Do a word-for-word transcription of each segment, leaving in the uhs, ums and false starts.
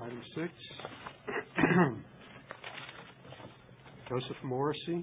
Item six, Joseph Morrissey.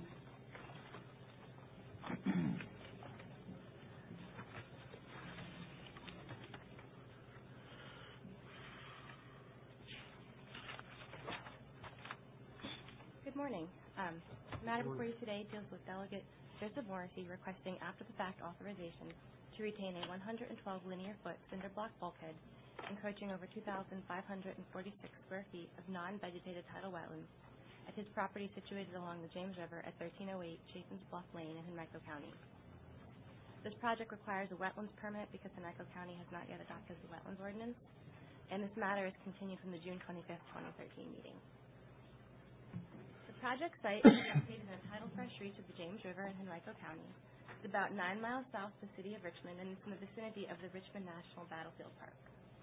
Good morning. Um, the matter before you today deals with Delegate Joseph Morrissey requesting after-the-fact authorization to retain a one hundred twelve linear foot cinder block bulkhead encroaching over two thousand five hundred forty-six square feet of non-vegetated tidal wetlands at his property situated along the James River at thirteen oh eight Chapin's Bluff Lane in Henrico County. This project requires a wetlands permit because Henrico County has not yet adopted the wetlands ordinance, and this matter is continued from the June twenty-fifth, twenty thirteen meeting. The project site is located in a tidal fresh reach of the James River in Henrico County. It's about nine miles south of the city of Richmond, and it's in the vicinity of the Richmond National Battlefield Park.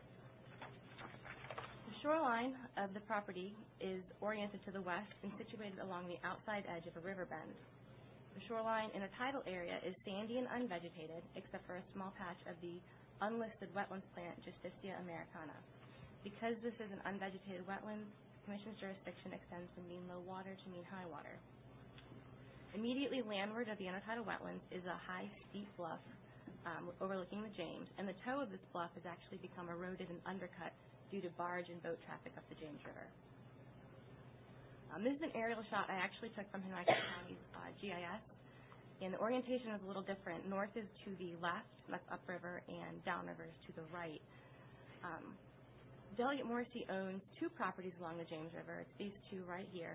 The shoreline of the property is oriented to the west and situated along the outside edge of a river bend. The shoreline in a tidal area is sandy and unvegetated, except for a small patch of the unlisted wetlands plant Justicia americana. Because this is an unvegetated wetland, the Commission's jurisdiction extends from mean low water to mean high water. Immediately landward of the intertidal wetlands is a high, steep bluff um, overlooking the James, and the toe of this bluff has actually become eroded and undercut due to barge and boat traffic up the James River. Um, this is an aerial shot I actually took from Henrico County's uh, G I S, and the orientation is a little different. North is to the left, that's upriver, and downriver is to the right. Um, Delegate Morrissey owns two properties along the James River. It's these two right here.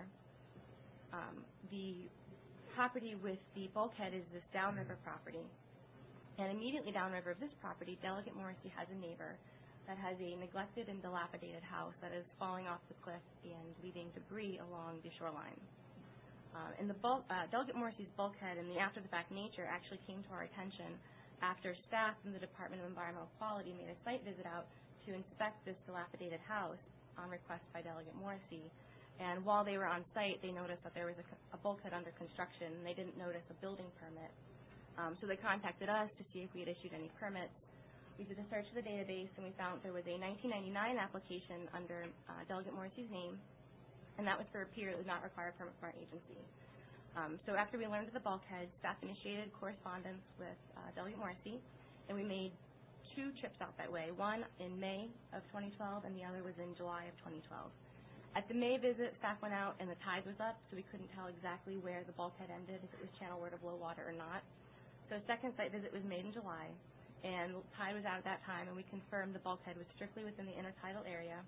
Um, the property with the bulkhead is this downriver property. And immediately downriver of this property, Delegate Morrissey has a neighbor that has a neglected and dilapidated house that is falling off the cliff and leaving debris along the shoreline. Uh, and the bulk, uh, Delegate Morrissey's bulkhead and the after-the-fact nature actually came to our attention after staff from the Department of Environmental Quality made a site visit out to inspect this dilapidated house on request by Delegate Morrissey. And while they were on site, they noticed that there was a, a bulkhead under construction, and they didn't notice a building permit. Um, so they contacted us to see if we had issued any permits. We did a search of the database, and we found there was a nineteen ninety-nine application under uh, Delegate Morrissey's name, and that was for a pier that would not require a permit from our agency. Um, so after we learned of the bulkhead, staff initiated correspondence with uh, Delegate Morrissey, and we made two trips out that way, one in May of twenty twelve and the other was in July of twenty twelve. At the May visit, staff went out and the tide was up, so we couldn't tell exactly where the bulkhead ended, if it was channelward of low water or not. So a second site visit was made in July, and the tide was out at that time, and we confirmed the bulkhead was strictly within the intertidal area.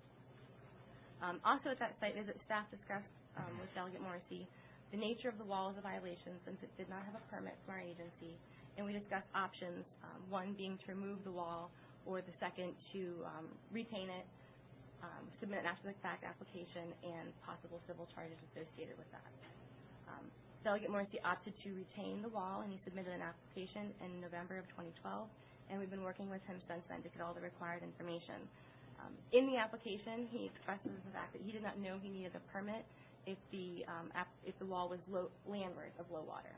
Um, also at that site visit, staff discussed um, with Delegate Morrissey the nature of the wall as a violation since it did not have a permit from our agency. And we discussed options, um, one being to remove the wall, or the second to um, retain it, um, submit an after-the-fact application, and possible civil charges associated with that. Um, Delegate Morrissey opted to retain the wall, and he submitted an application in November of twenty twelve, and we've been working with him since then to get all the required information. Um, in the application, he expresses the fact that he did not know he needed a permit if the, um, ap if the wall was low landward of low water.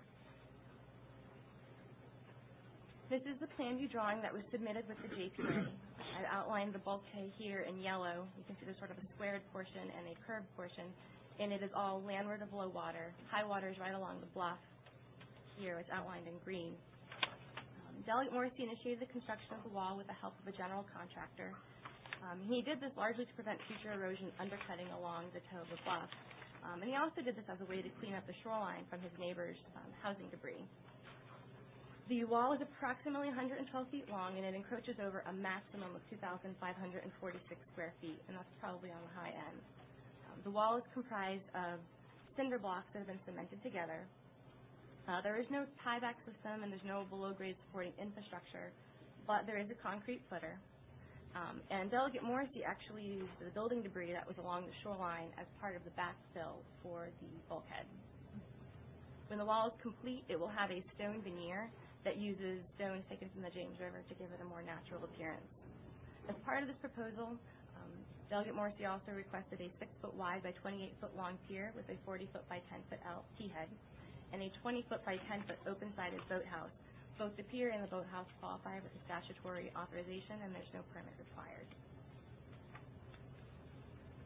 This is the plan view drawing that was submitted with the J P A. I outlined the bulkhead here in yellow. You can see there's sort of a squared portion and a curved portion, and it is all landward of low water. High water is right along the bluff. Here it's outlined in green. Um, Delegate Morrissey initiated the construction of the wall with the help of a general contractor. Um, he did this largely to prevent future erosion undercutting along the toe of the bluff. Um, and he also did this as a way to clean up the shoreline from his neighbor's um, housing debris. The wall is approximately one hundred twelve feet long, and it encroaches over a maximum of two thousand five hundred forty-six square feet, and that's probably on the high end. Um, the wall is comprised of cinder blocks that have been cemented together. Uh, there is no tieback system, and there's no below-grade supporting infrastructure, but there is a concrete footer. Um, and Delegate Morrissey actually used the building debris that was along the shoreline as part of the backfill for the bulkhead. When the wall is complete, it will have a stone veneer that uses stones taken from the James River to give it a more natural appearance. As part of this proposal, um, Delegate Morrissey also requested a six foot wide by twenty-eight foot long pier with a forty foot by ten foot L T-head and a twenty foot by ten foot open-sided boathouse. Both the pier and the boathouse qualify with the statutory authorization, and there's no permit required.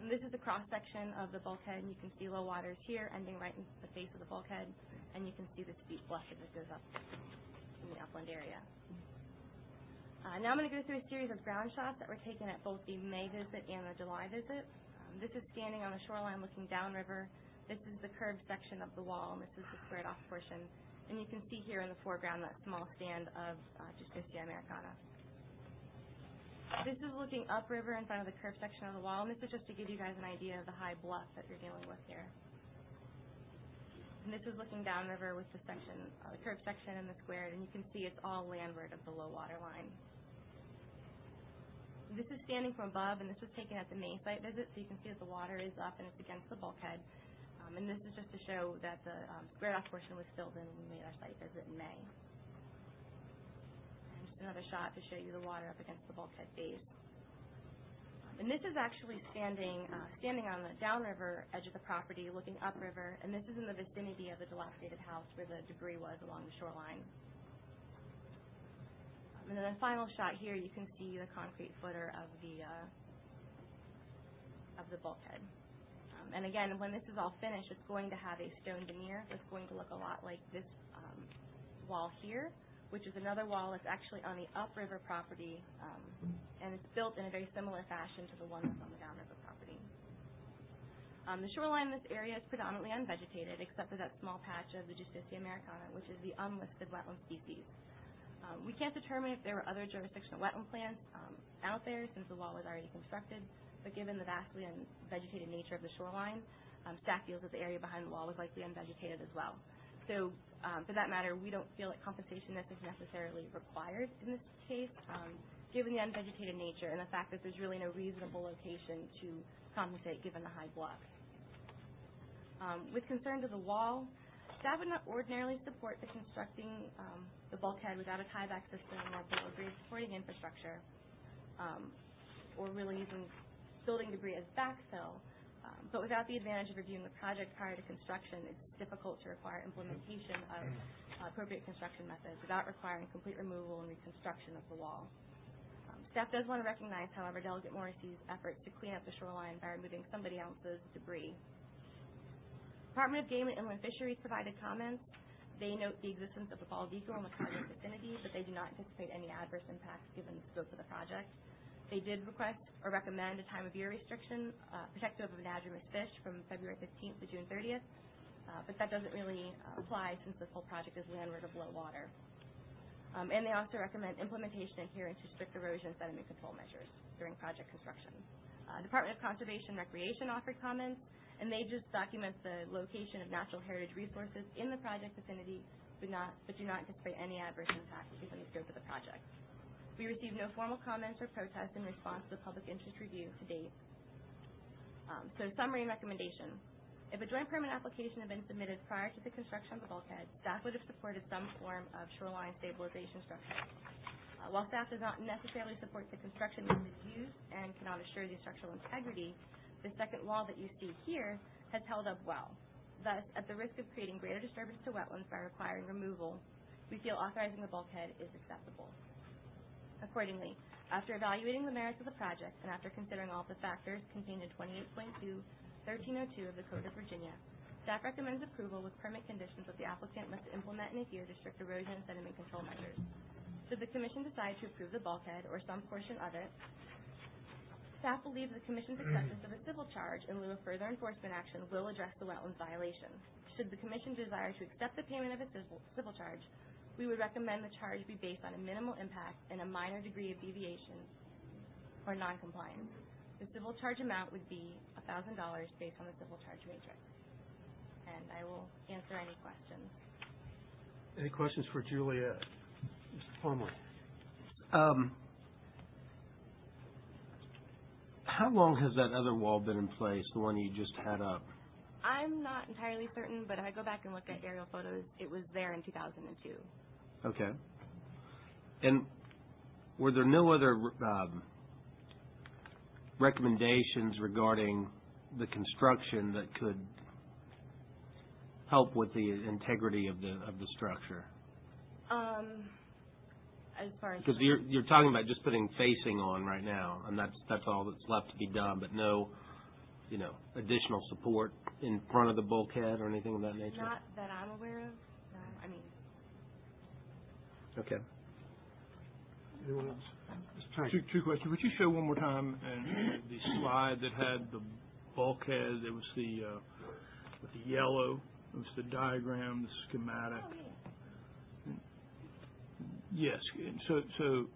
And this is a cross-section of the bulkhead, and you can see low waters here ending right in the face of the bulkhead, and you can see the steep bluff as it goes up in the upland area. Uh, now I'm going to go through a series of ground shots that were taken at both the May visit and the July visit. Um, this is standing on the shoreline looking downriver. This is the curved section of the wall, and this is the squared off portion. And you can see here in the foreground that small stand of uh, Justicia Americana. This is looking upriver in front of the curved section of the wall, and this is just to give you guys an idea of the high bluff that you're dealing with here. And this is looking downriver with the section, uh, the curved section and the squared, and you can see it's all landward of the low water line. This is standing from above, and this was taken at the May site visit, so you can see that the water is up and it's against the bulkhead. Um, and this is just to show that the um, squared off portion was filled in when we made our site visit in May. And just another shot to show you the water up against the bulkhead base. Um, and this is actually standing uh, standing on the downriver edge of the property, looking upriver, and this is in the vicinity of the dilapidated house where the debris was along the shoreline. Um, and then the final shot here, you can see the concrete footer of the uh, of the bulkhead. Um, and again, when this is all finished, it's going to have a stone veneer that's going to look a lot like this um, wall here, which is another wall that's actually on the upriver property, um, and it's built in a very similar fashion to the one that's on the downriver property. Um, the shoreline in this area is predominantly unvegetated, except for that small patch of the Justicia Americana, which is the unlisted wetland species. Um, we can't determine if there were other jurisdictional wetland plants um, out there since the wall was already constructed, but given the vastly unvegetated nature of the shoreline, um, staff feels that the area behind the wall was likely unvegetated as well. So um, for that matter, we don't feel that compensation is necessarily required in this case, um, given the unvegetated nature and the fact that there's really no reasonable location to compensate given the high bluff. Um, with concern to the wall, staff would not ordinarily support the constructing um, the bulkhead without a tieback system or below-grade supporting infrastructure, um, or really using building debris as backfill. Um, but without the advantage of reviewing the project prior to construction, it's difficult to require implementation of uh, appropriate construction methods without requiring complete removal and reconstruction of the wall. Um, staff does want to recognize, however, Delegate Morrissey's efforts to clean up the shoreline by removing somebody else's debris. Department of Game and Inland Fisheries provided comments. They note the existence of a bald eagle in the project vicinity, but they do not anticipate any adverse impacts given the scope of the project. They did request or recommend a time of year restriction uh, protective of anadromous fish from February fifteenth to June thirtieth, uh, but that doesn't really uh, apply since this whole project is landward of low water. Um, and they also recommend implementation adherence to strict erosion and sediment control measures during project construction. Uh, Department of Conservation and Recreation offered comments, and they just document the location of natural heritage resources in the project vicinity, but, not, but do not anticipate any adverse impacts given the scope of the project. We received no formal comments or protests in response to the public interest review to date. Um, so summary and recommendation. If a joint permit application had been submitted prior to the construction of the bulkhead, staff would have supported some form of shoreline stabilization structure. Uh, while staff does not necessarily support the construction methods used and cannot assure the structural integrity, the second wall that you see here has held up well. Thus, at the risk of creating greater disturbance to wetlands by requiring removal, we feel authorizing the bulkhead is acceptable. Accordingly, after evaluating the merits of the project and after considering all of the factors contained in twenty-eight point two, thirteen oh two of the Code of Virginia, staff recommends approval with permit conditions that the applicant must implement and adhere to strict erosion and sediment control measures. Should the Commission decide to approve the bulkhead or some portion of it, staff believes the Commission's acceptance of a civil charge in lieu of further enforcement action will address the wetlands violation. Should the Commission desire to accept the payment of a civil, civil charge, we would recommend the charge be based on a minimal impact and a minor degree of deviation or noncompliance. The civil charge amount would be one thousand dollars based on the civil charge matrix. And I will answer any questions. Any questions for Juliet? Mister Plumley. Um, how long has that other wall been in place, the one you just had up? I'm not entirely certain, but if I go back and look at aerial photos, it was there in two thousand two. Okay. And were there no other um, recommendations regarding the construction that could help with the integrity of the of the structure? Um, as far as because you're you're talking about just putting facing on right now, and that's that's all that's left to be done, but no you know, additional support in front of the bulkhead or anything of that nature? Not that I'm aware of, no. I mean, Okay. Anyone else? Mister Tank? Two, two questions. Would you show one more time and the slide that had the bulkhead? There was the uh, with the yellow. It was the diagram, the schematic. oh, yeah. Yes. and So, so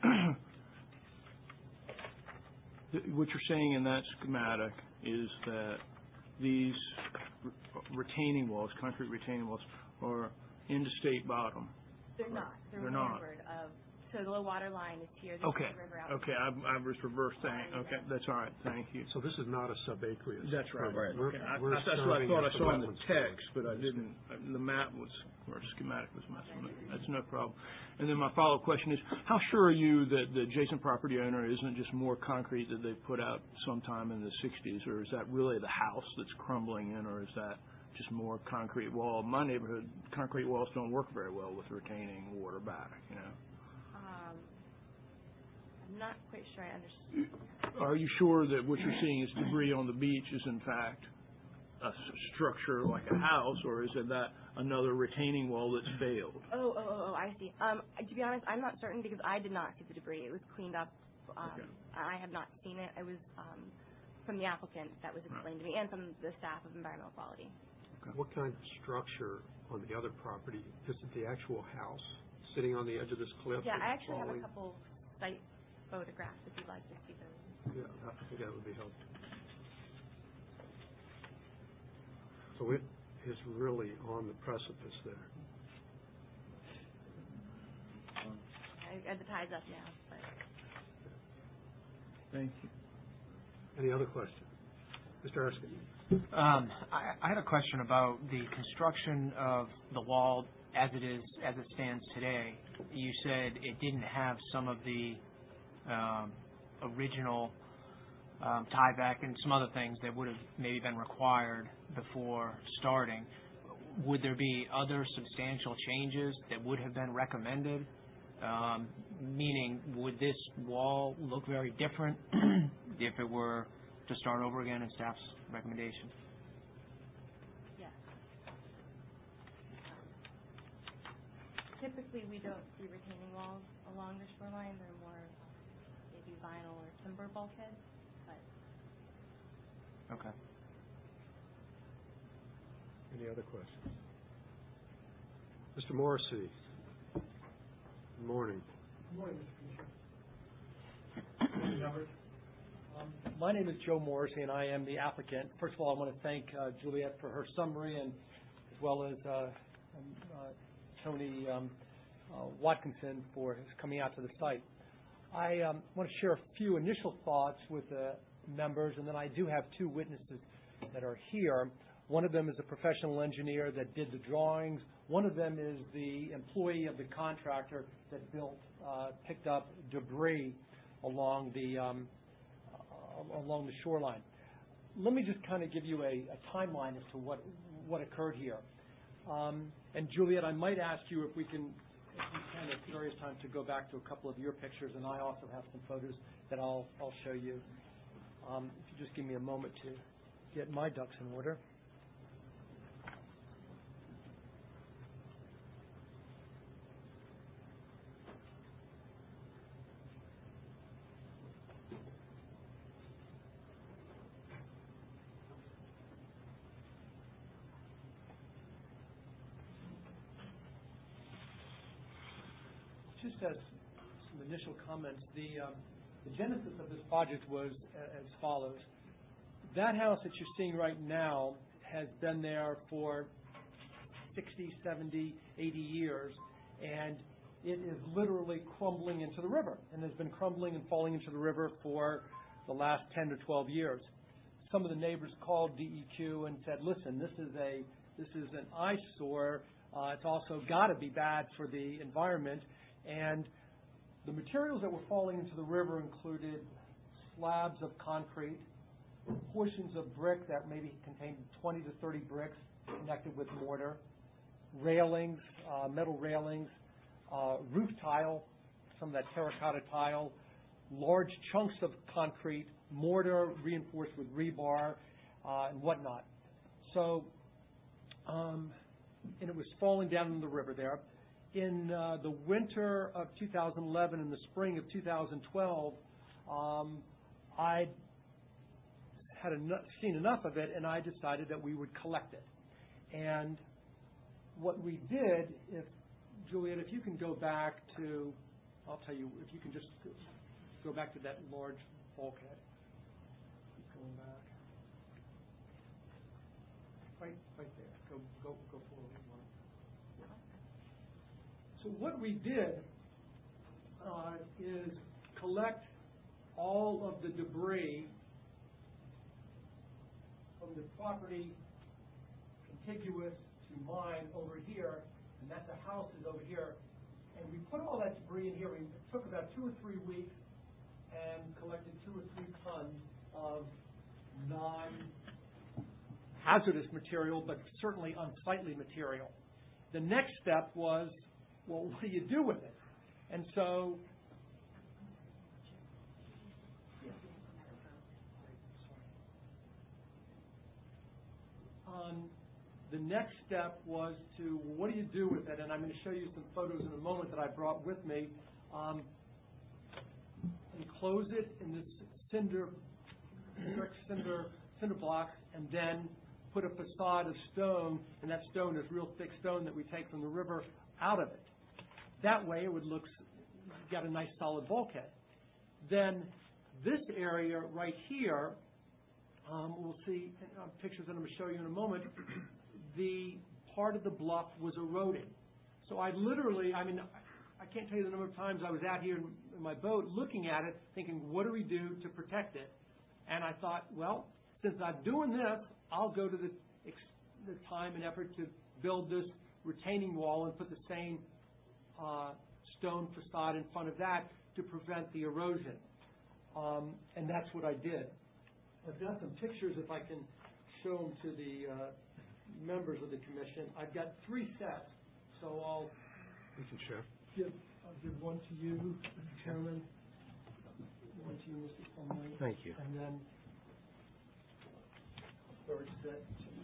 th- what you're saying in that schematic is that these re- retaining walls, concrete retaining walls, are into state bottom. They're not. They're, They're not. windward of, so the low water line is here. This Okay. is the river out Okay. I, I was reversed. Thank. Okay. That's all right. Thank you. So this is not a subaqueous. That's right. Right. We're- Okay. I, we're I, that's what I starting thought at I the saw in the wetlands text, first. but I didn't. uh, The map was or schematic was messing with it. That's no problem. And then my follow-up question is: how sure are you that the adjacent property owner isn't just more concrete that they put out sometime in the sixties, or is that really the house that's crumbling in, or is that just more concrete wall? In my neighborhood, concrete walls don't work very well with retaining water back. You know. Um, I'm not quite sure I understand. Are you sure that what you're seeing is debris on the beach is in fact a s- structure like a house, or is it that another retaining wall that's failed? Oh, oh, oh, oh, I see. Um, to be honest, I'm not certain because I did not see the debris. It was cleaned up. Um, Okay. I have not seen it. It was um, from the applicant that was explained to me and from the staff of environmental quality. What kind of structure on the other property? Is it the actual house sitting on the edge of this cliff? Yeah, that's I actually have a falling? couple site photographs if you'd like to see those. Yeah, I think that would be helpful. So it is really on the precipice there. I, the tide's up now, but Thank you. Any other questions? Mister Erskine? Um, I, I had a question about the construction of the wall as it is, as it stands today. You said it didn't have some of the um, original um, tieback and some other things that would have maybe been required before starting. Would there be other substantial changes that would have been recommended? Um, meaning, would this wall look very different if it were to start over again in staff's recommendation? yes. Typically, we don't see retaining walls along the shoreline. They're more maybe vinyl or timber bulkheads, but Okay. Any other questions? Mister Morrissey? Good morning. Good morning, Mister Commissioner. Um, My name is Joe Morrissey, and I am the applicant. First of all, I want to thank uh, Juliet for her summary, and as well as uh, um, uh, Tony um, uh, Watkinson for his coming out to the site. I um, want to share a few initial thoughts with the members, and then I do have two witnesses that are here. One of them is a professional engineer that did the drawings. One of them is the employee of the contractor that built, uh, picked up debris along the um, uh, along the shoreline. Let me just kind of give you a, a timeline as to what what occurred here. Um, and Juliet, I might ask you if we can, if we can at various times, to go back to a couple of your pictures, and I also have some photos that I'll I'll show you. Um, if you just give me a moment to get my ducks in order. Just as some initial comments, the, um, the genesis of this project was a- as follows. That house that you're seeing right now has been there for sixty, seventy, eighty years, and it is literally crumbling into the river, and has been crumbling and falling into the river for the last ten to twelve years. Some of the neighbors called D E Q and said, listen, this is a this is an eyesore. Uh, it's also got to be bad for the environment. And the materials that were falling into the river included slabs of concrete, portions of brick that maybe contained twenty to thirty bricks connected with mortar, railings, uh, metal railings, uh, roof tile, some of that terracotta tile, large chunks of concrete mortar reinforced with rebar uh, and whatnot. So, um, and it was falling down in the river there. In uh, the winter of two thousand eleven and the spring of two thousand twelve, um, I had enough, seen enough of it, and I decided that we would collect it. And what we did, if Juliet, if you can go back to, I'll tell you, if you can just go back to that large bulkhead. Keep going back. Right, right there. Go, go, go forward one. So what we did uh, is collect all of the debris from the property contiguous to mine over here, and that's the houses over here. And we put all that debris in here. We took about two or three weeks and collected two or three tons of non-hazardous material, but certainly unsightly material. The next step was, well, what do you do with it? And so um, the next step was to, well, what do you do with it? And I'm going to show you some photos in a moment that I brought with me. Um, enclose it in this cinder, brick cinder, cinder blocks, and then put a facade of stone, and that stone is real thick stone that we take from the river out of it. That way it would look, got a nice solid bulkhead. Then this area right here, um, we'll see uh, pictures that I'm going to show you in a moment, the part of the bluff was eroding. So I literally, I mean, I can't tell you the number of times I was out here in, in my boat looking at it, thinking, what do we do to protect it? And I thought, well, since I'm doing this, I'll go to the, the time and effort to build this retaining wall and put the same uh, stone facade in front of that to prevent the erosion. Um, and that's what I did. I've got some pictures, if I can show them to the uh, members of the commission. I've got three sets, so I'll You can share. give, I'll give one to you, Mister Chairman, one to you, Mister Plumlee. Thank you. And then third set.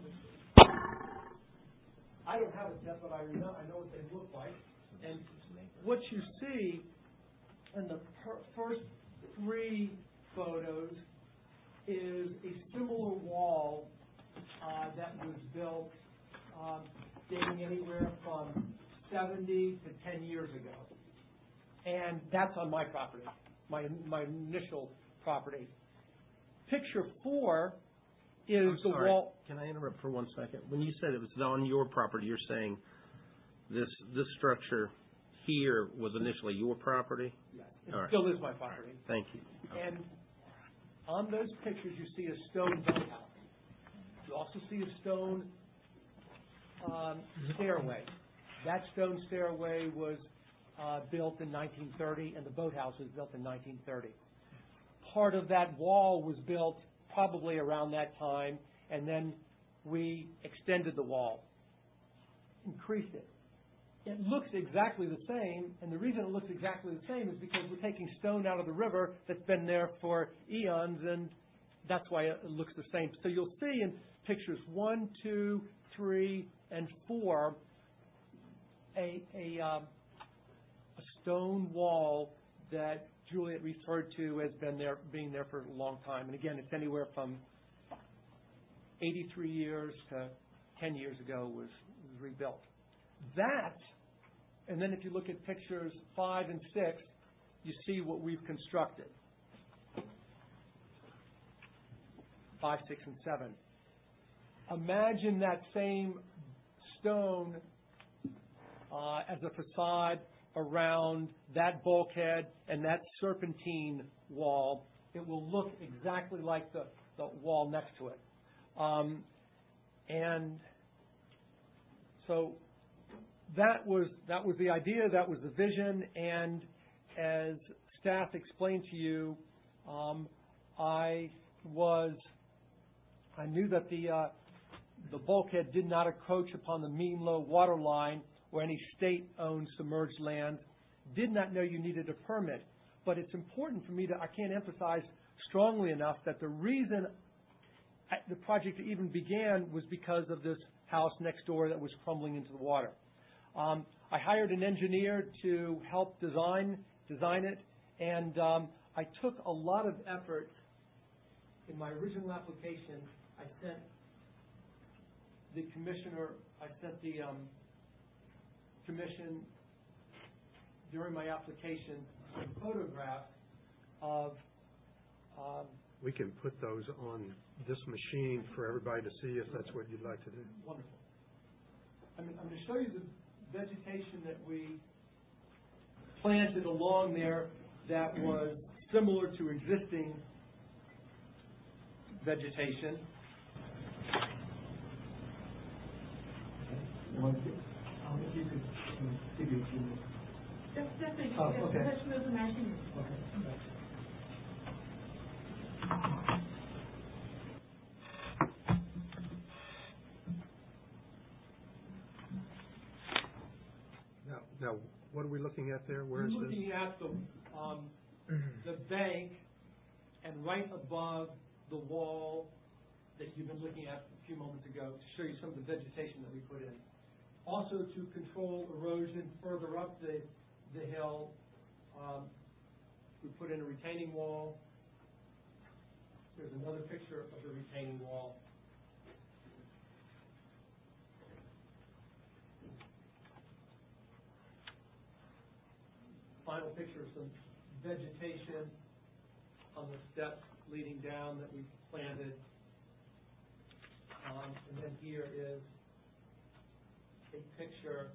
I don't have a set, but I know, I know what they look like. And what you see in the per first three photos is a similar wall uh, that was built um, dating anywhere from seventy to ten years ago. And that's on my property, my, my initial property. Picture four is I'm the sorry. wall. Can I interrupt for one second? When you said it was on your property, you're saying this this structure here was initially your property? Yes, it All right. still is my property. Thank you. And on those pictures, you see a stone boathouse. You also see a stone um, stairway. That stone stairway was uh, built in nineteen thirty, and the boathouse was built in nineteen thirty. Part of that wall was built probably around that time, and then we extended the wall, increased it. It looks exactly the same, and the reason it looks exactly the same is because we're taking stone out of the river that's been there for eons, and that's why it looks the same. So you'll see in pictures one, two, three, and four a, a, um, a stone wall that Juliet referred to as been there, being there for a long time. And again, it's anywhere from eighty-three years to ten years ago was, was rebuilt. That, and then if you look at pictures five and six, you see what we've constructed. Five, six, and seven. Imagine that same stone uh, as a facade around that bulkhead and that serpentine wall. It will look exactly like the, the wall next to it. Um, and so that was that was the idea, that was the vision, and as staff explained to you, um, I was I knew that the uh, the bulkhead did not encroach upon the mean low water line or any state-owned submerged land. Did not know you needed a permit, but it's important for me to I can't emphasize strongly enough that the reason I- the project even began was because of this house next door that was crumbling into the water. Um, I hired an engineer to help design design it, and um, I took a lot of effort. In my original application, I sent the commissioner, I sent the um, commission during my application some photographs of um, We can put those on this machine for everybody to see if that's what you'd like to do. wonderful. I mean, I'm going to show you the vegetation that we planted along there that was similar to existing vegetation. Um, if you could um, give you a few minutes. Just, just a, Oh, just okay. let's move the machine. Okay. Now, now, what are we looking at there? Where is We're this? looking at the, um, the bank and right above the wall that you've been looking at a few moments ago to show you some of the vegetation that we put in. Also to control erosion further up the, the hill, um, we put in a retaining wall. There's another picture of the retaining wall. Final picture of some vegetation on the steps leading down that we planted. Um, and then here is a picture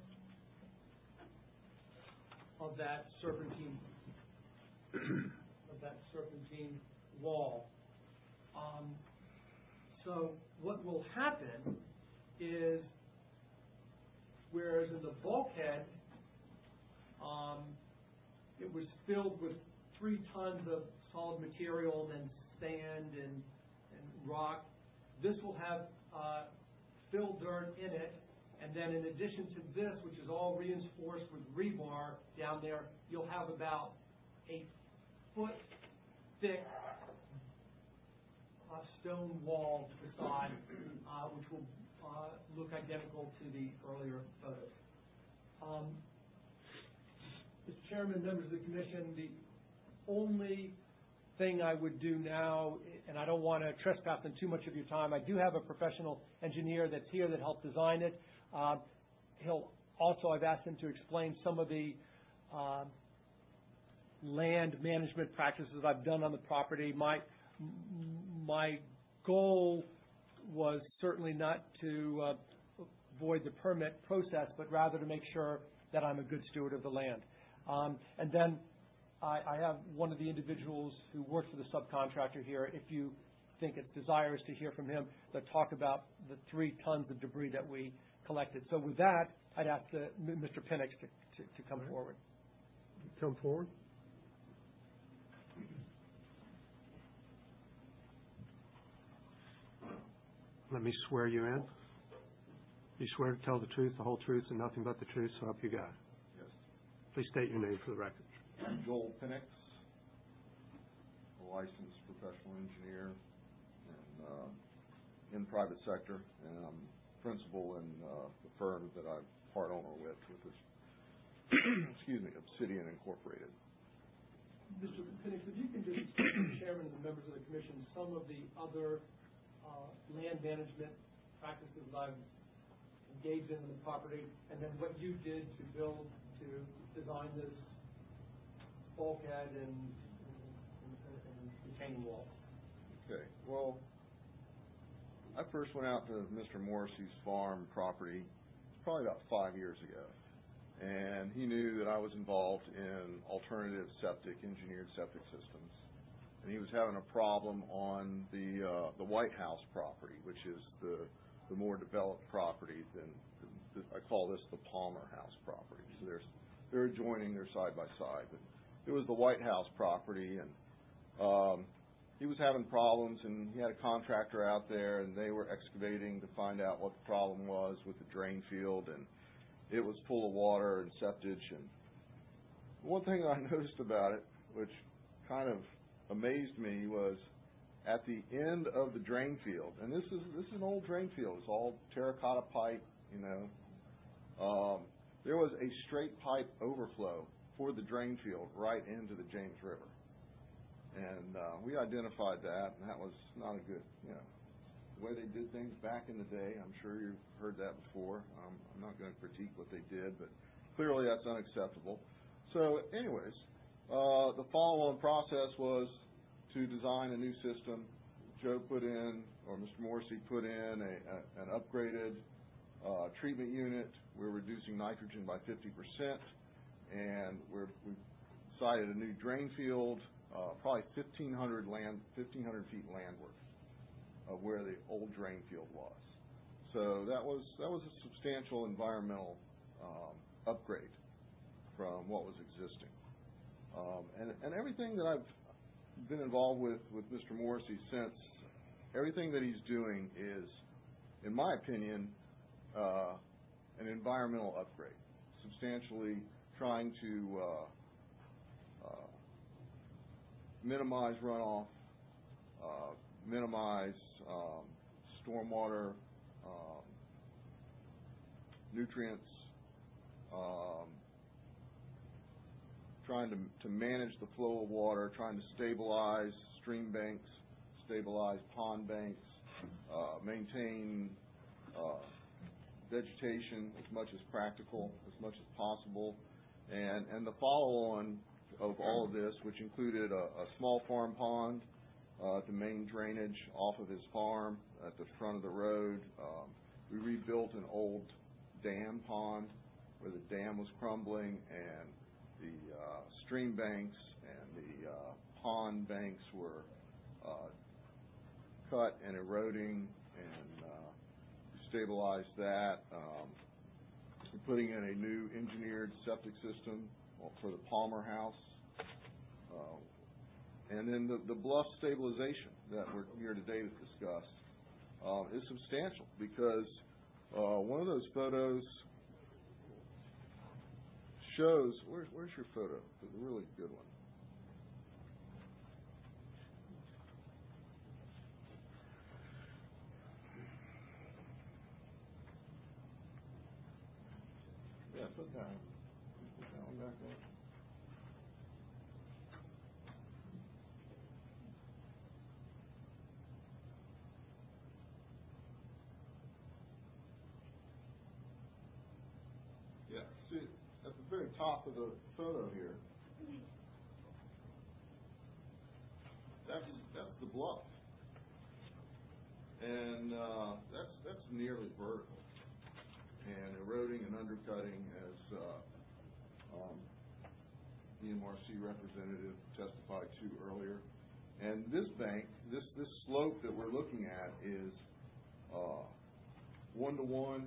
of that serpentine of that serpentine wall. Um, so what will happen is, whereas in the bulkhead, um, it was filled with three tons of solid material and then sand and, and rock. This will have uh, fill dirt in it, and then in addition to this, which is all reinforced with rebar down there, you'll have about a foot thick uh, stone wall facade, uh, which will uh, look identical to the earlier photos. Um, Mister Chairman, members of the commission, the only thing I would do now, and I don't want to trespass on too much of your time, I do have a professional engineer that's here that helped design it. Uh, he'll also, I've asked him to explain some of the uh, land management practices I've done on the property. My my goal was certainly not to uh, avoid the permit process, but rather to make sure that I'm a good steward of the land. Um, and then I, I have one of the individuals who works for the subcontractor here, if you think it's desirous to hear from him, to talk about the three tons of debris that we collected. So with that, I'd ask the, Mister Penix to, to, to come Right. forward. Come forward. Let me swear you in. You swear to tell the truth, the whole truth, and nothing but the truth, so help you God. Yes. Please state your name for the record. I'm Joel Penix, a licensed professional engineer and, uh, in private sector, and I'm principal in uh, the firm that I'm part owner with, which is, excuse me, Obsidian Incorporated. Mister Penix, if you can just explain to the chairman and the members of the commission some of the other uh, land management practices that I've engaged in on the property, and then what you did to build, to design this bulkhead and, and, and retaining wall. Okay, well, I first went out to Mister Morrissey's farm property probably about five years ago, and he knew that I was involved in alternative septic, engineered septic systems, and he was having a problem on the uh, the White House property, which is the the more developed property than, than I call this the Palmer House property. So there's they're adjoining, they're side by side, but it was the White House property, and um, he was having problems, and he had a contractor out there, and they were excavating to find out what the problem was with the drain field, and it was full of water and septage. And one thing I noticed about it, which kind of amazed me was at the end of the drain field, and this is this is an old drain field. It's all terracotta pipe, you know. Um, there was a straight pipe overflow for the drain field right into the James River, and uh, we identified that, and that was not a good, you know, the way they did things back in the day. I'm sure you've heard that before. Um, I'm not going to critique what they did, but clearly that's unacceptable. So, anyways, uh, the follow-on process was to design a new system. Joe put in, or Mister Morrissey put in, a, a, an upgraded uh, treatment unit. We're reducing nitrogen by fifty percent, and we're, we've sited a new drain field, uh, probably fifteen hundred land, fifteen hundred feet landward of where the old drain field was. So that was that was a substantial environmental um, upgrade from what was existing, um, and and everything that I've been involved with with Mister Morrissey since, everything that he's doing is, in my opinion, uh, an environmental upgrade, substantially trying to uh, uh, minimize runoff, uh, minimize um, stormwater um, nutrients, um, trying to, to manage the flow of water, trying to stabilize stream banks, stabilize pond banks, uh, maintain uh, vegetation as much as practical, as much as possible. And, and the follow-on of all of this, which included a, a small farm pond, uh, the main drainage off of his farm at the front of the road. Um, we rebuilt an old dam pond where the dam was crumbling, and the uh, stream banks and the uh, pond banks were uh, cut and eroding, and uh, stabilized that. Um, we're putting in a new engineered septic system for the Palmer House. Uh, and then the, the bluff stabilization that we're here today to discuss uh, is substantial, because uh, one of those photos shows, where's, where's your photo? The really good one. Yeah, put that, put that one back there. Yeah, see, at the very top of the photo here, that's that's the bluff, and uh, that's that's nearly vertical and eroding and undercutting, as uh, um, E M R C representative testified to earlier. And this bank, this this slope that we're looking at is uh, one to one.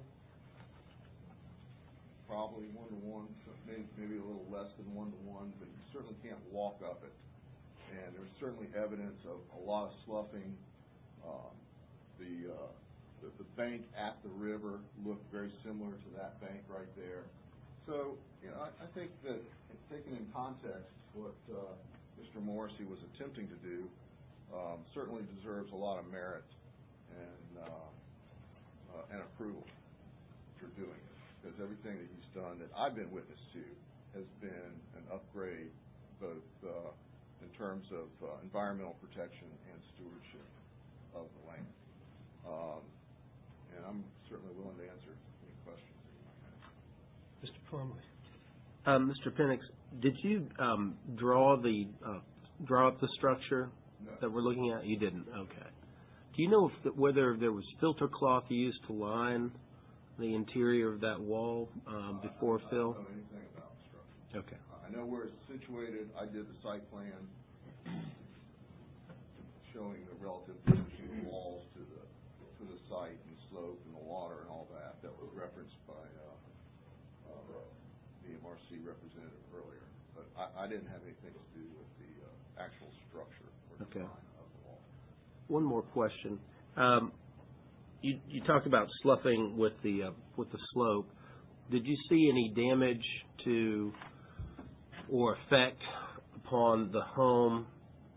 Probably one to one, maybe, maybe a little less than one to one, but you certainly can't walk up it. And there's certainly evidence of a lot of sloughing. Um, the, uh, the the bank at the river looked very similar to that bank right there. So, you know, I, I think that, taken in context, what uh, Mister Morrissey was attempting to do um, certainly deserves a lot of merit and uh, uh, and approval for doing it. Because everything that he's done that I've been witness to has been an upgrade, both uh, in terms of uh, environmental protection and stewardship of the land. Um, and I'm certainly willing to answer any questions that you might have. Mister Plumley. Um, Mister Penix, did you um, draw the uh, draw up the structure No. that we're looking at? You didn't. Okay. Do you know if the, whether there was filter cloth used to line the interior of that wall um, before I, I, fill? I don't know anything about the structure. Okay. I know where it's situated. I did the site plan showing the relative position of the walls to the to the site and slope and the water and all that. That was referenced by uh, uh, the E M R C representative earlier. But I, I didn't have anything to do with the uh, actual structure or Okay. design of the wall. One more question. Um, You, you talked about sloughing with the uh, with the slope. Did you see any damage to or effect upon the home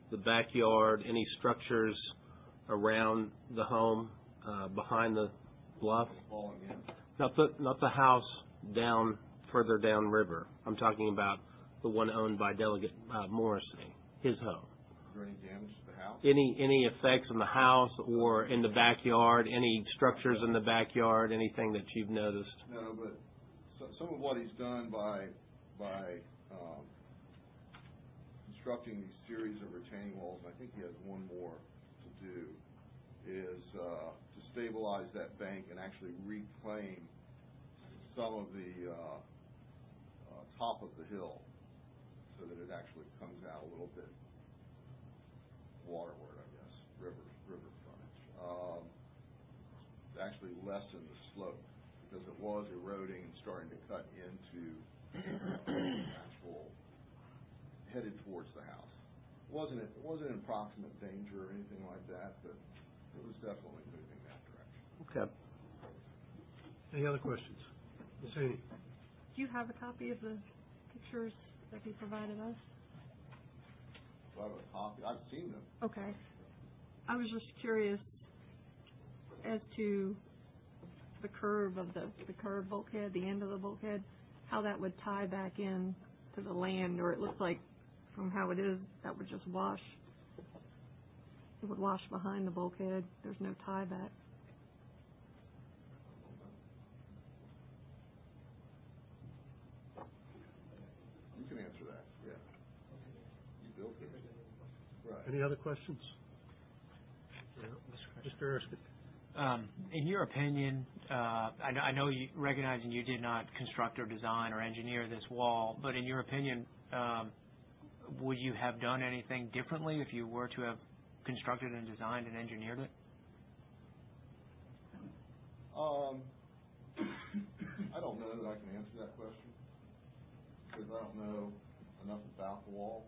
the backyard, any structures around the home, uh, behind the bluff? Falling in. Not the, not the house down, further downriver. I'm talking about the one owned by Delegate uh, Morrissey, his home. Is there any damage to the house? Any, any effects on the house or in the backyard, any structures in the backyard, anything that you've noticed? No, but so, some of what he's done by, by, um, constructing these series of retaining walls, and I think he has one more to do, is, uh, to stabilize that bank and actually reclaim some of the, uh, uh, top of the hill so that it actually comes out a little bit waterward, I guess, river, river frontage. Um, to actually lessen the slope because it was eroding and starting to cut into actual, headed towards the house. It wasn't, it wasn't in proximate danger or anything like that, but it was definitely moving that direction. Okay. Any other questions? Miz Haney? Do you have a copy of the pictures that he provided us? Do I have a copy? I've seen them. Okay. I was just curious as to the curve of the, the curved bulkhead, the end of the bulkhead, how that would tie back in to the land, or it looks like from how it is, that would just wash. It would wash behind the bulkhead. There's no tie back. You can answer that, yeah. You built it. Right. Any other questions? Mister Erskine? Um, in your opinion, uh, I, know, I know you recognizing you did not construct or design or engineer this wall, but in your opinion, um, would you have done anything differently if you were to have constructed and designed and engineered it? Um, I don't know that I can answer that question because I don't know enough about the wall.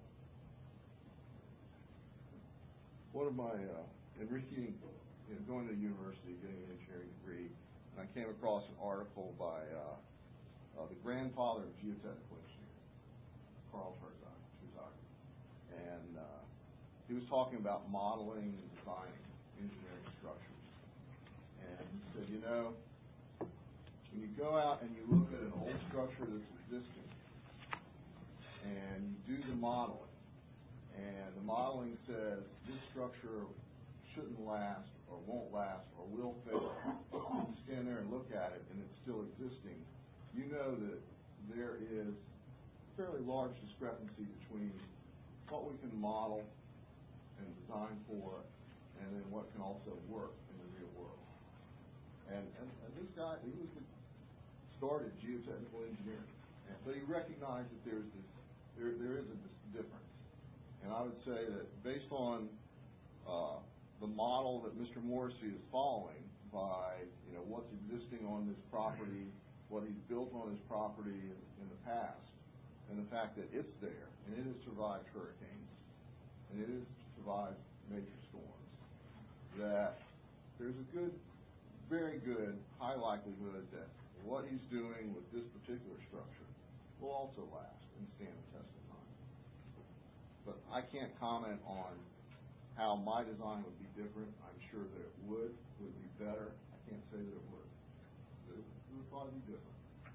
One of my, uh, in reading, you know, going to university, getting an engineering degree, and I came across an article by uh, uh, the grandfather of geotechnical engineering, Carl Herzog, Herzog. And uh, he was talking about modeling and designing engineering structures. And he said, you know, when you go out and you look at an old structure that's existing, and you do the modeling, and the modeling says this structure shouldn't last, or won't last, or will fail, you stand there and look at it, and it's still existing, you know that there is a fairly large discrepancy between what we can model and design for, and then what can also work in the real world. And, and, and this guy, he was the, started geotechnical engineering, and, but he recognized that there's this, there, there is a difference. And I would say that based on uh, the model that Mister Morrissey is following by, you know, what's existing on this property, what he's built on his property in, in the past, and the fact that it's there, and it has survived hurricanes, and it has survived major storms, that there's a good, very good, high likelihood that what he's doing with this particular structure will also last and stand the test of time. But I can't comment on how my design would be different. I'm sure that it would, would be better. I can't say that it would. But it would probably be different.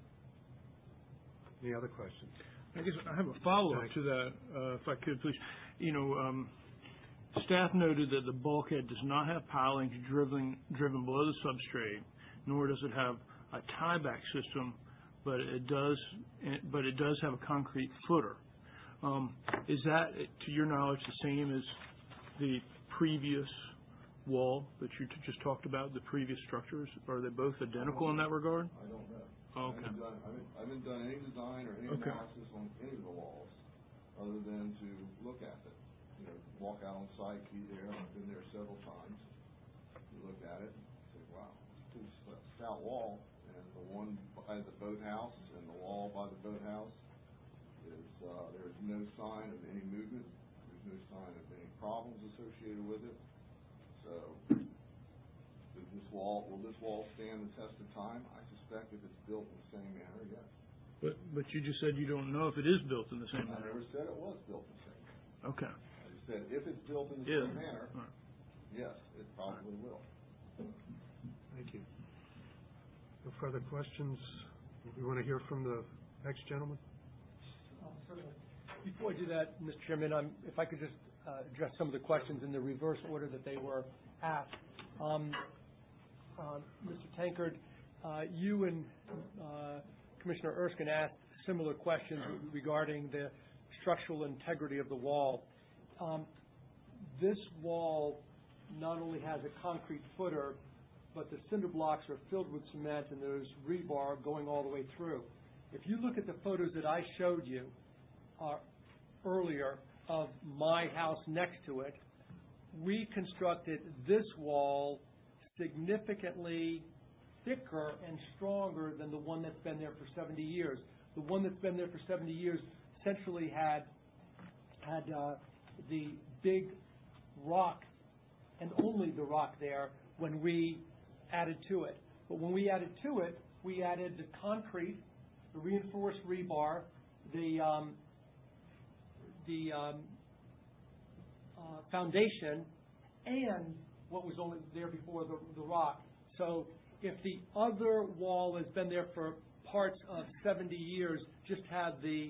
Any other questions? I guess I have a follow-up to that, uh, if I could, please. You know, um, staff noted that the bulkhead does not have pilings driven driven below the substrate, nor does it have a tieback system, but it does, but it does have a concrete footer. Um, is that, to your knowledge, the same as the previous wall that you t- just talked about, the previous structures? Are they both identical in that regard? I don't know. Oh, okay. I haven't, done, I, haven't, I haven't done any design or any Okay. analysis on any of the walls other than to look at it. You know, walk out on site, be there. I've been there several times. You look at it and say, wow, it's a pretty stout wall. And the one by the boathouse and the wall by the boathouse is, uh, there's no sign of any movement. There's no sign of any problems associated with it. So, does this wall, will this wall stand the test of time? I suspect if it's built in the same manner, yes. But but you just said you don't know if it is built in the same I manner. never said it was built the same way. Okay. I just said, if it's built in the Yeah. same manner, Right. yes, it probably will. Thank you. No further questions? We want to hear from the next gentleman. Um, Certainly. Before I do that, Mister Chairman, I'm- if I could just uh, address some of the questions in the reverse order that they were asked. Um, uh, Mister Tankard, uh, you and uh, Commissioner Erskine asked similar questions regarding the structural integrity of the wall. Um, This wall not only has a concrete footer, but the cinder blocks are filled with cement and there's rebar going all the way through. If you look at the photos that I showed you uh, earlier of my house next to it, we constructed this wall significantly thicker and stronger than the one that's been there for seventy years. The one that's been there for seventy years essentially had had uh, the big rock and only the rock there when we added to it. But when we added to it, we added the concrete, the reinforced rebar, the um, the um, uh, foundation, and what was only there before, the, the rock. So if the other wall has been there for parts of seventy years, just had the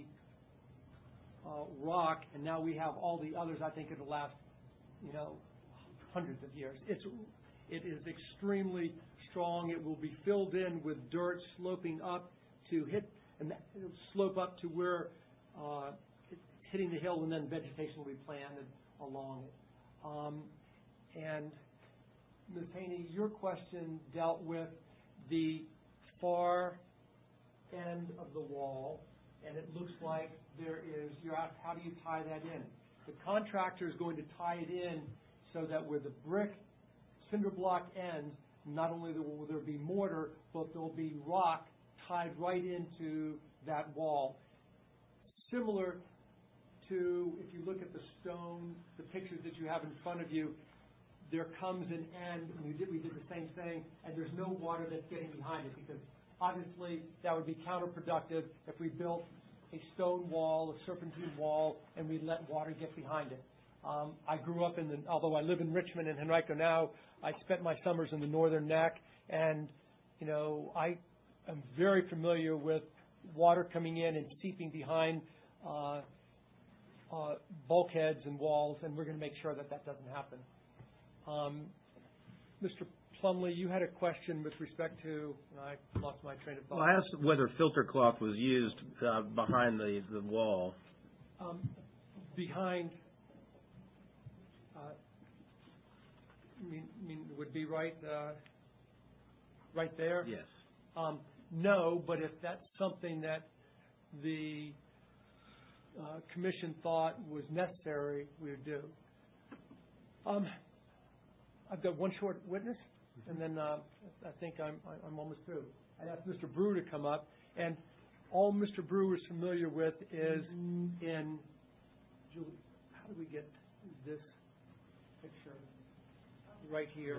uh, rock, and now we have all the others, I think it'll last, you know, hundreds of years. It's it is extremely strong. It will be filled in with dirt sloping up to hit, and that, it'll slope up to where uh, it's hitting the hill, and then vegetation will be planted along it. Um, and Miz Haney, your question dealt with the far end of the wall, and it looks like there is, you're asked, how do you tie that in? The contractor is going to tie it in so that where the brick cinder block ends, not only will there be mortar, but there will be rock tied right into that wall. Similar to, if you look at the stone, the pictures that you have in front of you, there comes an end, and we did, we did the same thing, and there's no water that's getting behind it, because obviously that would be counterproductive if we built a stone wall, a serpentine wall, and we let water get behind it. Um, I grew up in the, although I live in Richmond and Henrico now, I spent my summers in the Northern Neck, and, you know, I am very familiar with water coming in and seeping behind uh, uh, bulkheads and walls, and we're going to make sure that that doesn't happen. Um, Mister Plumley, you had a question with respect to, and I lost my train of thought. Well, I asked whether filter cloth was used uh, behind the, the wall. Um, behind, uh, I mean, I mean, it would be right, uh, right there? Yes. Um, no, but if that's something that the uh, commission thought was necessary, we would do. Um, I've got one short witness, and then uh, I think I'm I'm almost through. I asked Mister Brewer to come up, and all Mister Brewer is familiar with is in, Julie, how do we get this picture right here?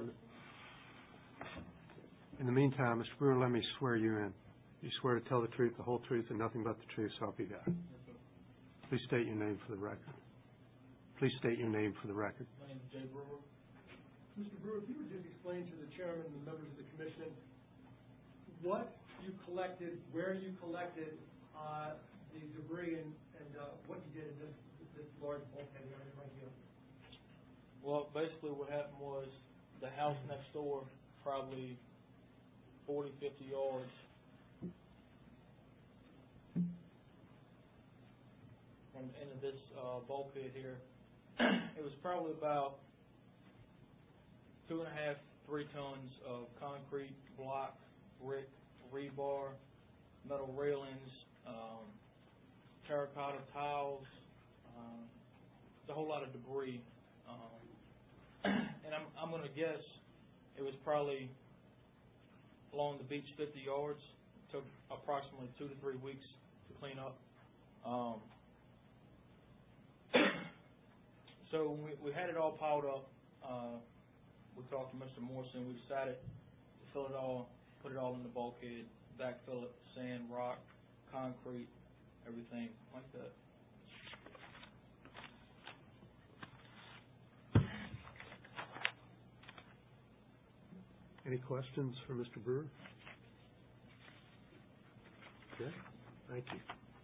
In the meantime, Mister Brewer, let me swear you in. You swear to tell the truth, the whole truth, and nothing but the truth, so help you God. Please state your name for the record. Please state your name for the record. My name is Jay Brewer. Mister Brewer, if you would just explain to the chairman and the members of the commission what you collected, where you collected uh, the debris, and, and uh, what you did in this, this large bulkhead area right here. Well, basically what happened was the house next door, probably forty, fifty yards from the end of this uh, bulkhead here, it was probably about two and a half, three tons of concrete, block, brick, rebar, metal railings, um, terracotta tiles, um, a whole lot of debris. Um, and I'm, I'm going to guess it was probably along the beach fifty yards. It took approximately two to three weeks to clean up. Um, so when we, we had it all piled up. Uh, We talked to Mister Morrison. We decided to fill it all, put it all in the bulkhead, backfill it, sand, rock, concrete, everything like that. Any questions for Mister Brewer? Okay, thank you.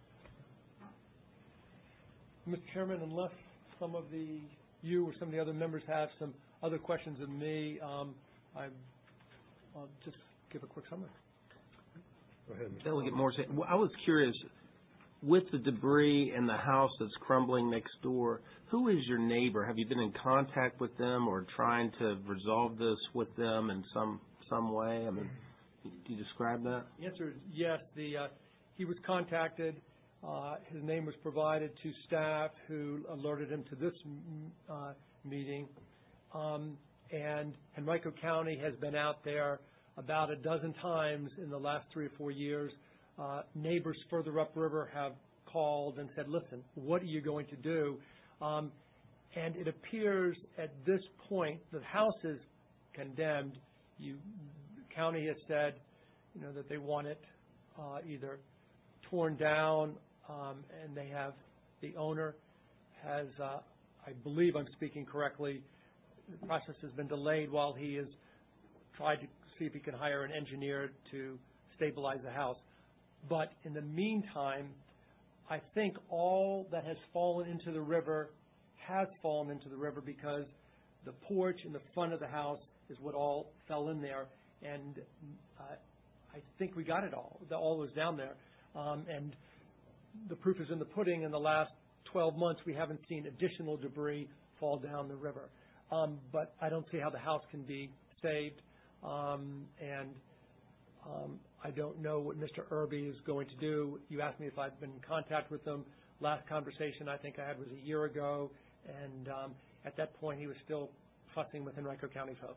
Mister Chairman, unless some of the, you or some of the other members have some other questions of me, um, I, I'll just give a quick summary. Go ahead, Mister Delegate Morrissey, well, I was curious, with the debris and the house that's crumbling next door, who is your neighbor? Have you been in contact with them or trying to resolve this with them in some some way? I mean, can you describe that? The answer is yes. The uh, he was contacted. Uh, his name was provided to staff, who alerted him to this uh, meeting. Um, and Henrico County has been out there about a dozen times in the last three or four years. Uh, neighbors further upriver have called and said, "Listen, what are you going to do?" Um, and it appears at this point the house is condemned. You, the county has said, you know, that they want it uh, either torn down, um, and they have the owner has, uh, I believe I'm speaking correctly, the process has been delayed while he has tried to see if he can hire an engineer to stabilize the house. But in the meantime, I think all that has fallen into the river has fallen into the river, because the porch in the front of the house is what all fell in there. And uh, I think we got it all. The, all was down there. Um, and the proof is in the pudding. In the last twelve months, we haven't seen additional debris fall down the river. Um, but I don't see how the house can be saved. Um, and um, I don't know what Mister Irby is going to do. You asked me if I've been in contact with him. Last conversation I think I had was a year ago. And um, at that point, he was still fussing with Henrico County folk.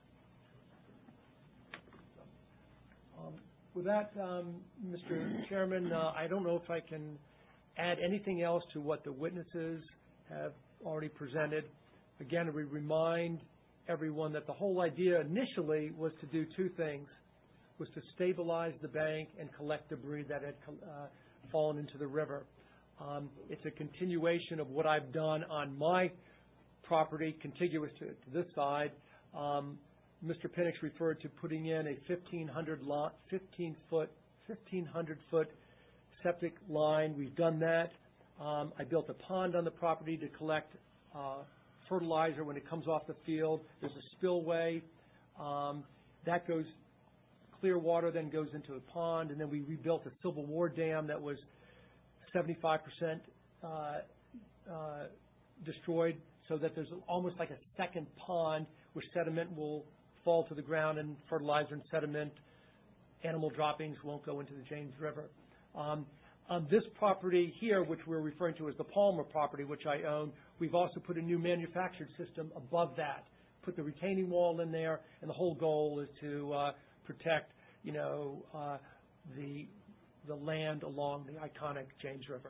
Um, with that, um, Mister Chairman, uh, I don't know if I can add anything else to what the witnesses have already presented. Again, we remind everyone that the whole idea initially was to do two things, was to stabilize the bank and collect debris that had uh, fallen into the river. Um, it's a continuation of what I've done on my property contiguous to, to this side. Um, Mister Penix referred to putting in a fifteen hundred lot, fifteen foot, fifteen hundred foot septic line. We've done that. Um, I built a pond on the property to collect uh, fertilizer when it comes off the field. There's a spillway um, that goes clear water, then goes into a pond, and then we rebuilt a Civil War dam that was seventy-five percent uh, uh, destroyed, so that there's almost like a second pond where sediment will fall to the ground, and fertilizer and sediment, animal droppings won't go into the James River. Um, on this property here, which we're referring to as the Palmer property, which I own, we've also put a new manufactured system above that, put the retaining wall in there, and the whole goal is to uh, protect, you know, uh, the the land along the iconic James River.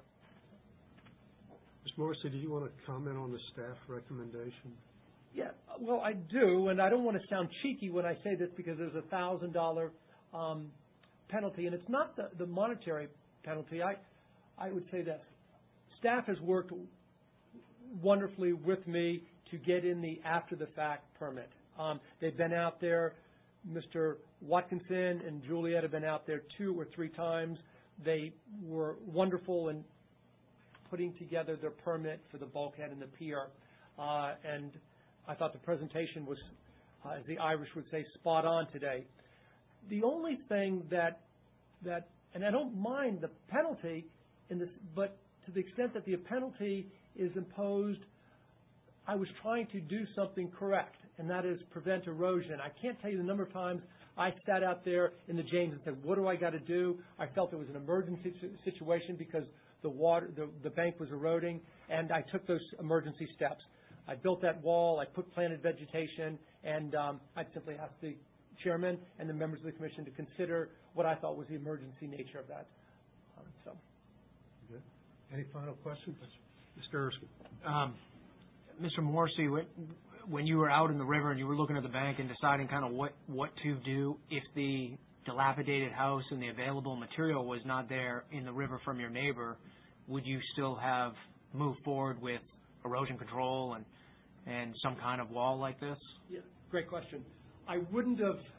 Mister Morrissey, do you want to comment on the staff recommendation? Yeah, well, I do, and I don't want to sound cheeky when I say this, because there's a thousand dollar um, penalty, and it's not the, the monetary penalty. I I would say that staff has worked wonderfully with me to get in the after the fact permit. Um, they've been out there. Mister Watkinson and Juliet have been out there two or three times. They were wonderful in putting together their permit for the bulkhead and the pier. Uh, and I thought the presentation was, uh, as the Irish would say, spot on today. The only thing that, that, and I don't mind the penalty in this, but to the extent that the penalty is imposed, I was trying to do something correct, and that is prevent erosion. I can't tell you the number of times I sat out there in the James and said, what do I got to do? I felt it was an emergency situation because the water, the, the bank was eroding, and I took those emergency steps. I built that wall, I put planted vegetation, and um, I'd simply ask the chairman and the members of the commission to consider what I thought was the emergency nature of that. Um, so, Good. Any final questions? Mister Erskine. Um, Mister Morrissey, when, when you were out in the river and you were looking at the bank and deciding kind of what, what to do, if the dilapidated house and the available material was not there in the river from your neighbor, would you still have moved forward with erosion control and, and some kind of wall like this? yeah, great question. I wouldn't have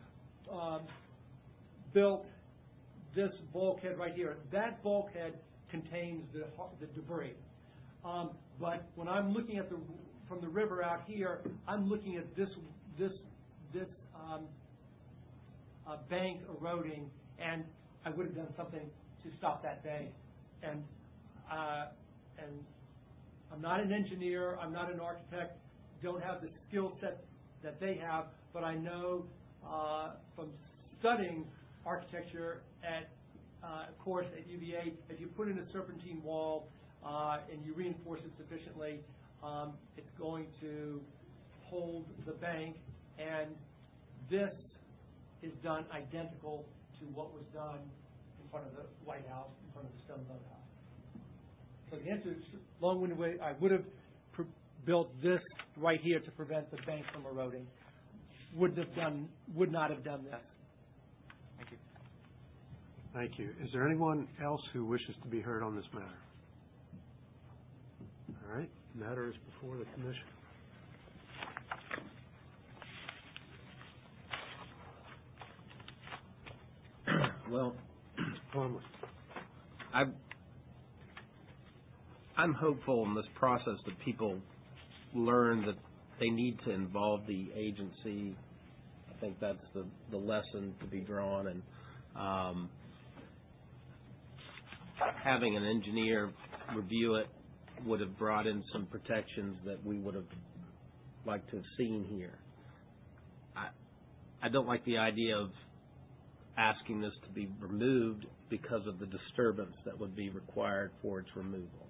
um, built this bulkhead right here. That bulkhead contains the, the debris. Um, but when I'm looking at the from the river out here, I'm looking at this this this um, uh, bank eroding, and I would have done something to stop that bank. And uh, and I'm not an engineer. I'm not an architect. Don't have the skill set that they have. But I know uh, from studying architecture at uh, a course at U V A, if you put in a serpentine wall uh, and you reinforce it sufficiently, um, it's going to hold the bank. And this is done identical to what was done in front of the White House, in front of the Stone Boathouse. So the answer is, long-winded way, I would have pr- built this right here to prevent the bank from eroding. Wouldn't have done, would not have done this. Thank you. Thank you. Is there anyone else who wishes to be heard on this matter? All right. The matter is before the commission. Well, Plumley. I'm, I'm hopeful in this process that people learn that they need to involve the agency. I think that's the, the lesson to be drawn. And um, having an engineer review it would have brought in some protections that we would have liked to have seen here. I, I don't like the idea of asking this to be removed because of the disturbance that would be required for its removal.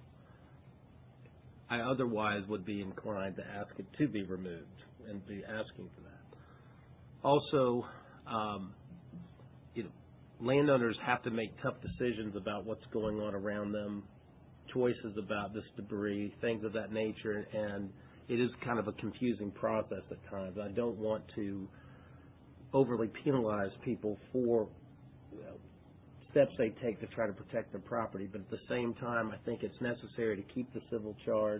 I otherwise would be inclined to ask it to be removed and be asking for that. Also, um, you know, landowners have to make tough decisions about what's going on around them, choices about this debris, things of that nature, and it is kind of a confusing process at times. I don't want to overly penalize people for you know, steps they take to try to protect their property, but at the same time, I think it's necessary to keep the civil charge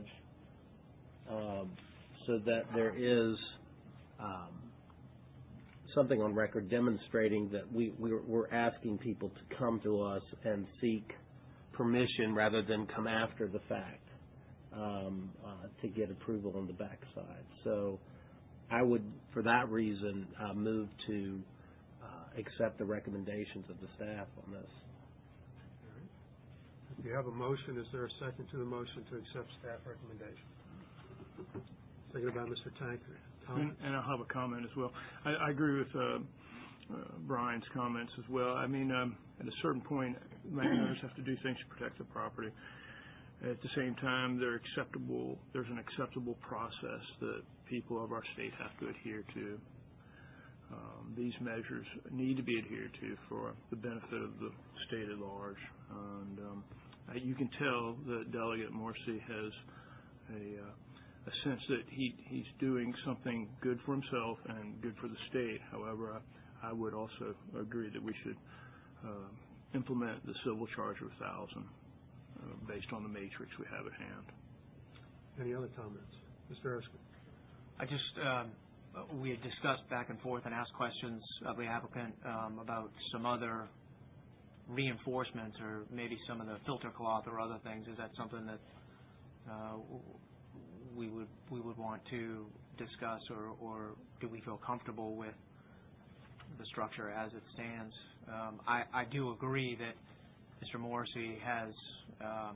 um, so that there is um, something on record demonstrating that we, we're, we're asking people to come to us and seek permission rather than come after the fact um, uh, to get approval on the backside. So I would, for that reason, uh, move to uh, accept the recommendations of the staff on this. All right. If you have a motion, is there a second to the motion to accept staff recommendation? Seconded by Mister Tankard. And, and I'll have a comment as well. I, I agree with uh, uh, Brian's comments as well. I mean, um, at a certain point, landowners have to do things to protect their property. At the same time, they're acceptable. There's an acceptable process that people of our state have to adhere to. Um, these measures need to be adhered to for the benefit of the state at large. And um, you can tell that Delegate Morsi has a, uh, a sense that he, he's doing something good for himself and good for the state. However, I, I would also agree that we should uh, implement the civil charge of a thousand. Uh, based on the matrix we have at hand. Any other comments? Mister Erskine. I just, um, we had discussed back and forth and asked questions of the applicant um, about some other reinforcements or maybe some of the filter cloth or other things. Is that something that uh, we would we would want to discuss, or, or do we feel comfortable with the structure as it stands? Um, I, I do agree that Mister Morsi has uh,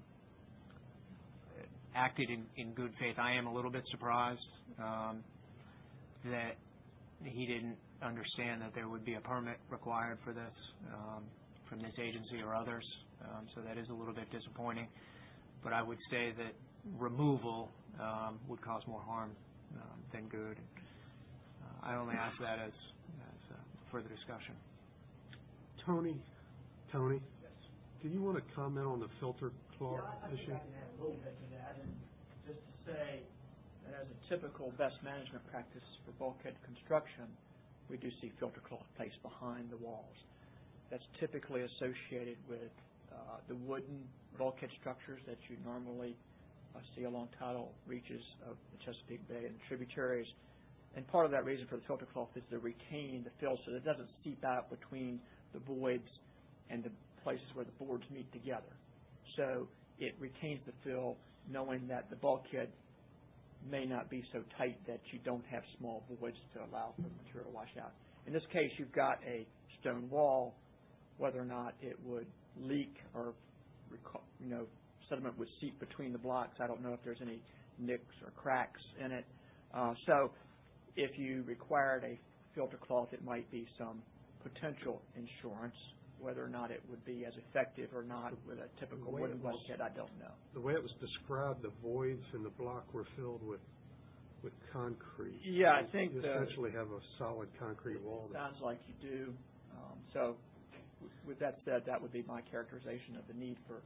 acted in, in good faith. I am a little bit surprised um, that he didn't understand that there would be a permit required for this um, from this agency or others. Um, so that is a little bit disappointing. But I would say that removal um, would cause more harm um, than good. Uh, I only ask that as, as uh, further discussion. Tony, Tony, do you want to comment on the filter cloth yeah, I, I issue? think I can add a little bit to that, and just to say that as a typical best management practice for bulkhead construction, we do see filter cloth placed behind the walls. That's typically associated with uh, the wooden bulkhead structures that you normally uh, see along tidal reaches of the Chesapeake Bay and tributaries. and part of that reason for the filter cloth is to retain the fill so that it doesn't seep out between the voids and the places where the boards meet together. So it retains the fill, knowing that the bulkhead may not be so tight that you don't have small voids to allow for the material to wash out. In this case, you've got a stone wall. Whether or not it would leak or, you know, sediment would seep between the blocks, I don't know if there's any nicks or cracks in it. Uh, so if you required a filter cloth, it might be some potential insurance. Whether or not it would be as effective or not with a typical wooden bulkhead, I don't know. The way it was described, the voids in the block were filled with with concrete. Yeah, I think you the, essentially have a solid concrete wall. Sounds like you do. Um, so, w- with that said, that would be my characterization of the need for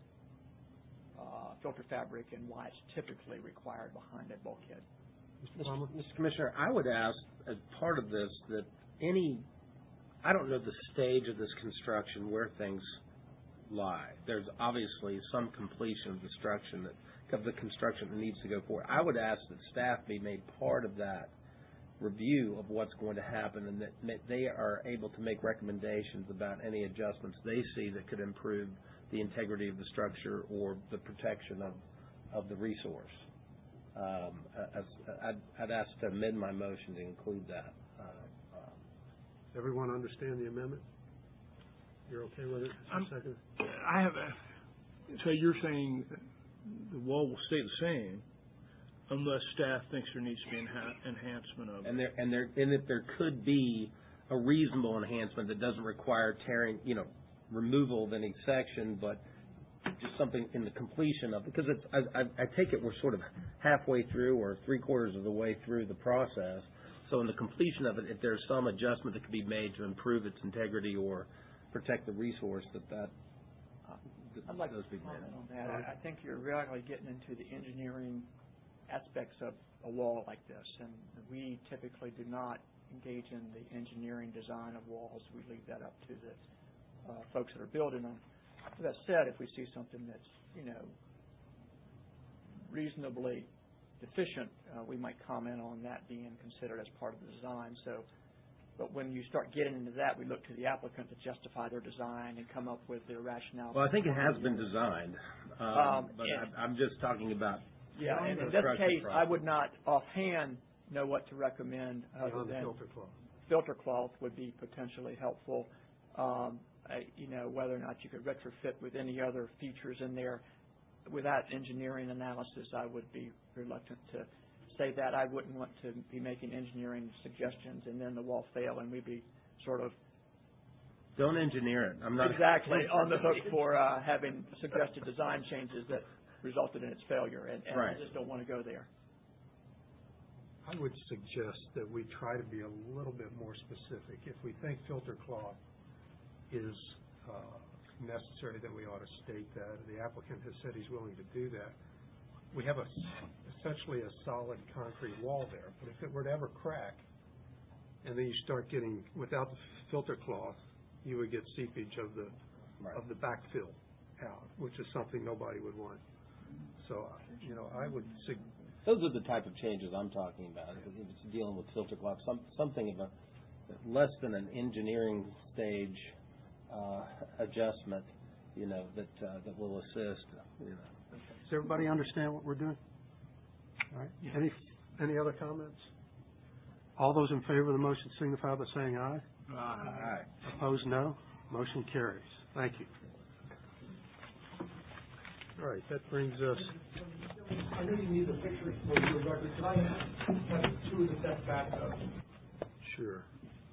uh, filter fabric and why it's typically required behind a bulkhead. Mister Mister Commissioner, I would ask, as part of this, that any, I don't know the stage of this construction where things lie. There's obviously some completion of the construction that of the construction that needs to go forward. I would ask that staff be made part of that review of what's going to happen, and that they are able to make recommendations about any adjustments they see that could improve the integrity of the structure or the protection of, of the resource. Um, as, I'd, I'd ask to amend my motion to include that. Uh, uh, Everyone understand the amendment? You're okay with it? I'm, second? I have a, so you're saying the wall will stay the same unless staff thinks there needs to be enha- enhancement of it. And there, and there, and if there could be a reasonable enhancement that doesn't require tearing, you know, removal of any section, but just something in the completion of, because it's, I, I, I take it we're sort of halfway through or three quarters of the way through the process. So in the completion of it, if there's some adjustment that could be made to improve its integrity or protect the resource, that that I'd like to comment on that. I, I think you're really getting into the engineering aspects of a wall like this, and we typically do not engage in the engineering design of walls. We leave that up to the uh, folks that are building them. With that said, if we see something that's, you know, reasonably deficient, uh, we might comment on that being considered as part of the design. So. But when you start getting into that, we look to the applicant to justify their design and come up with their rationale. Well, I think it has been designed, um, um, but yeah. I, I'm just talking about. Yeah, and in this case, I would not offhand know what to recommend other than filter cloth. Filter cloth would be potentially helpful. Um, I, you know, whether or not you could retrofit with any other features in there. Without engineering analysis, I would be reluctant to say that. I wouldn't want to be making engineering suggestions and then the wall fail and we'd be sort of don't engineer it. I'm not exactly on the hook for uh, having suggested design changes that resulted in its failure, and, and right. I just don't want to go there. I would suggest that we try to be a little bit more specific. If we think filter cloth is uh, necessary, that we ought to state that. The applicant has said he's willing to do that. We have a, essentially a solid concrete wall there, but if it were to ever crack, and then you start getting, without the filter cloth, you would get seepage of the right. of the backfill out, which is something nobody would want. So, you know, I would suggest. Those are the type of changes I'm talking about. If it's dealing with filter cloth, some, something of a less than an engineering stage uh, adjustment, you know, that uh, that will assist, you know. Does everybody understand what we're doing? All right. Yeah. Any any other comments? All those in favor of the motion signify by saying aye. Aye. Aye. Opposed, no. Motion carries. Thank you. All right. That brings us. I know you need the pictures for your record. Could I have two of the steps back? Sure.